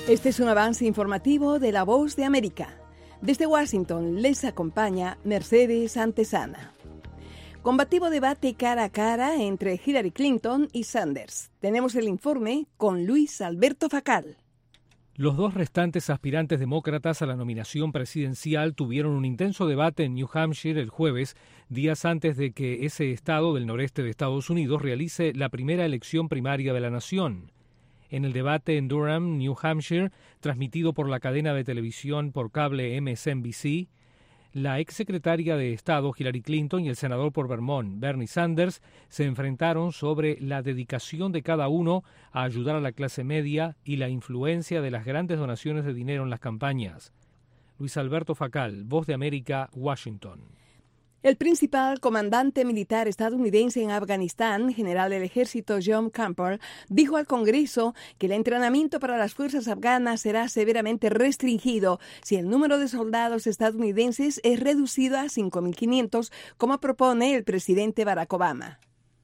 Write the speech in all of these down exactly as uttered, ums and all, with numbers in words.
Este es un avance informativo de La Voz de América. Desde Washington les acompaña Mercedes Antesana. Combativo debate cara a cara entre Hillary Clinton y Sanders. Tenemos el informe con Luis Alberto Facal. Los dos restantes aspirantes demócratas a la nominación presidencial tuvieron un intenso debate en New Hampshire el jueves, días antes de que ese estado del noreste de Estados Unidos realice la primera elección primaria de la nación. En el debate en Durham, New Hampshire, transmitido por la cadena de televisión por cable M S N B C, la exsecretaria de Estado Hillary Clinton y el senador por Vermont Bernie Sanders se enfrentaron sobre la dedicación de cada uno a ayudar a la clase media y la influencia de las grandes donaciones de dinero en las campañas. Luis Alberto Facal, Voz de América, Washington. El principal comandante militar estadounidense en Afganistán, general del ejército John Campbell, dijo al Congreso que el entrenamiento para las fuerzas afganas será severamente restringido si el número de soldados estadounidenses es reducido a cinco mil quinientos, como propone el presidente Barack Obama.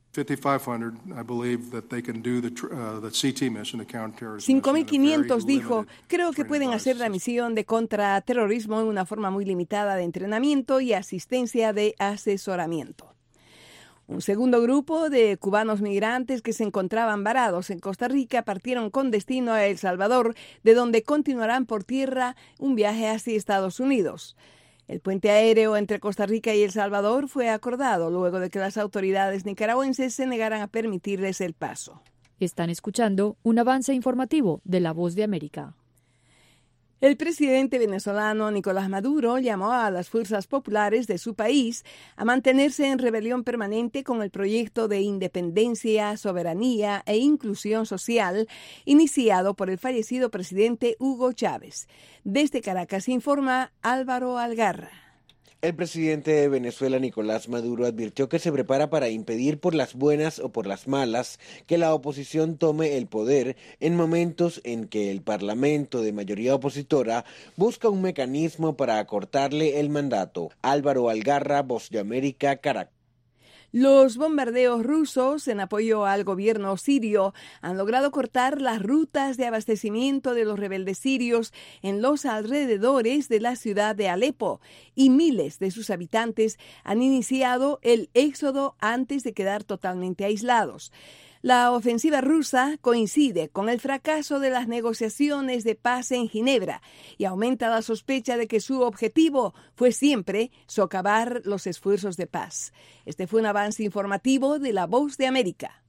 cinco mil quinientos, dijo, creo que pueden hacer la misión de contraterrorismo en una forma muy limitada de entrenamiento y asistencia de asesoramiento. Un segundo grupo de cubanos migrantes que se encontraban varados en Costa Rica partieron con destino a El Salvador, de donde continuarán por tierra un viaje hacia Estados Unidos. El puente aéreo entre Costa Rica y El Salvador fue acordado luego de que las autoridades nicaragüenses se negaran a permitirles el paso. Están escuchando un avance informativo de La Voz de América. El presidente venezolano Nicolás Maduro llamó a las fuerzas populares de su país a mantenerse en rebelión permanente con el proyecto de independencia, soberanía e inclusión social iniciado por el fallecido presidente Hugo Chávez. Desde Caracas informa Álvaro Algarra. El presidente de Venezuela, Nicolás Maduro, advirtió que se prepara para impedir por las buenas o por las malas que la oposición tome el poder en momentos en que el Parlamento de mayoría opositora busca un mecanismo para acortarle el mandato. Álvaro Algarra, Voz de América, Caracas. Los bombardeos rusos en apoyo al gobierno sirio han logrado cortar las rutas de abastecimiento de los rebeldes sirios en los alrededores de la ciudad de Alepo y miles de sus habitantes han iniciado el éxodo antes de quedar totalmente aislados. La ofensiva rusa coincide con el fracaso de las negociaciones de paz en Ginebra y aumenta la sospecha de que su objetivo fue siempre socavar los esfuerzos de paz. Este fue un avance informativo de La Voz de América.